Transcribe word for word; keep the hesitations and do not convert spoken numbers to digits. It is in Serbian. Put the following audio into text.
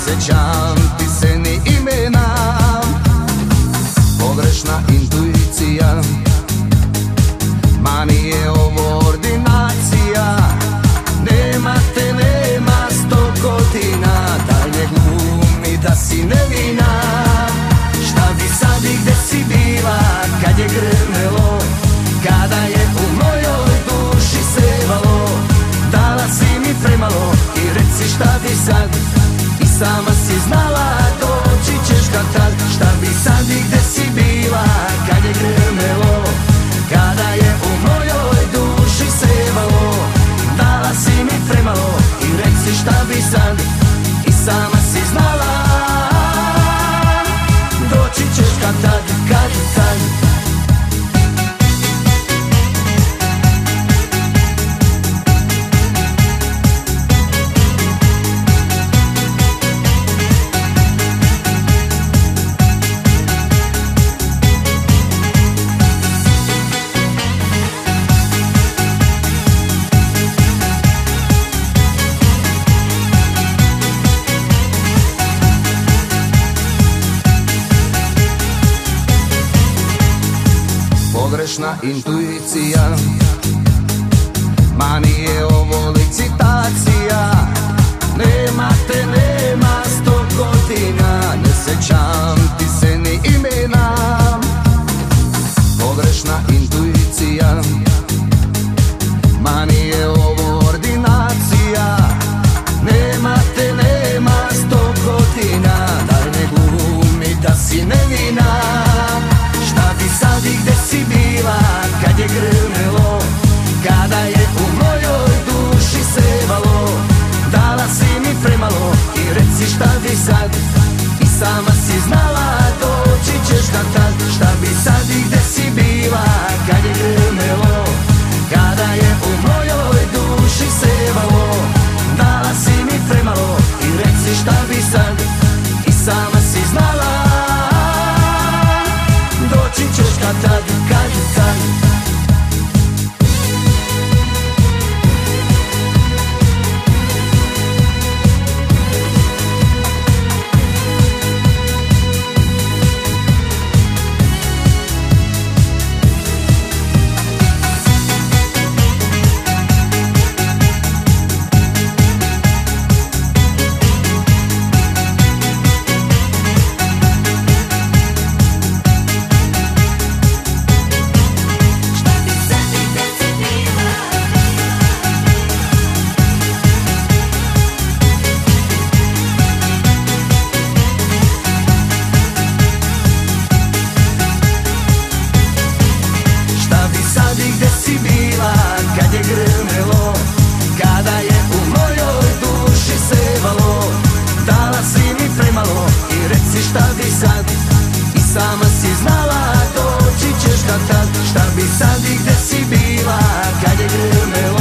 sećam ti se ni imena. Pogrešna intuicija, ma nije ovo ordinacija. Nema te, nema sto godina, daj ne glumi da si nevina. Šta bi sad i gde si bila kad je grmelo, kada je u mojoj duši sevalo? Dala si mi premalo i reci šta bi sad, i sama si znala doći ćeš kad tad. Šta bi sad i gde si bila kad je grmelo, kada je u mojoj duši sevalo? Dala si mi premalo i reci šta bi sad, i sama si znala doći ćeš kad tad, kad tad. Pogrešna intuicija, ma nije ovo licitacija. Nema te, nema sto godina, ne sećam ti se ni imena. Pogrešna intuicija, ma nije ovo ordinacija. Nema te, nema sto godina, daj ne glumi da si nevina. Šta bi sad i gde si bila kad je grmelo, kada je u mojoj duši sevalo? Dala si mi premalo i reci šta bi sad, i sama si znala doći ćeš kad tad. Šta bi sad i gde si bila kad je grmelo, kada je u mojoj duši sevalo? Dala si mi premalo i reci šta bi sad, i sama si znala doći ćeš kad tad, kad tad. Kad je grmelo, kada je u mojoj duši sevalo? Dala si mi premalo i reci šta bi sad, i sama si znala doći ćeš kad tad. Šta bi sad i gde si bila kad je grmelo?